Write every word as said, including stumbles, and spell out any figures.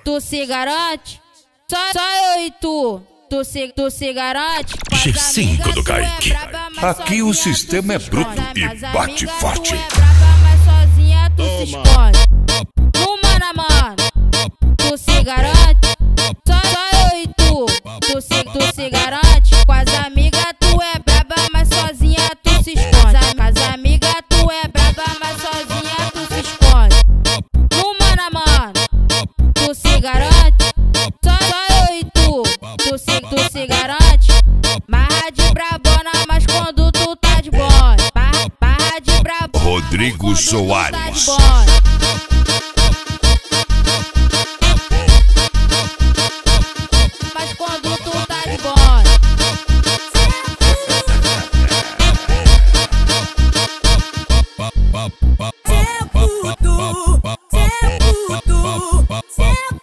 tu se garante? Só, só eu e tu, tu se, tu se garante? G cinco do Kaique. Aqui o sistema é bruto e bate forte. Tu é braba, mas sozinha tu se esconde. No mano a mano, tu se garante? Só, só eu e tu, tu se, tu se garante? Com as amigas tu é braba, mas sozinha tu se esconde. Com as amigas tu é braba, mas sozinha tu se esconde. No mano a mano, tu se garante? Só, só eu e tu, tu se, tu se garante? Barra de brabona, mas quando tu tá de bonde. Barra, barra de brabona, Rodrigo mas quando tu tá de Soares. bonde.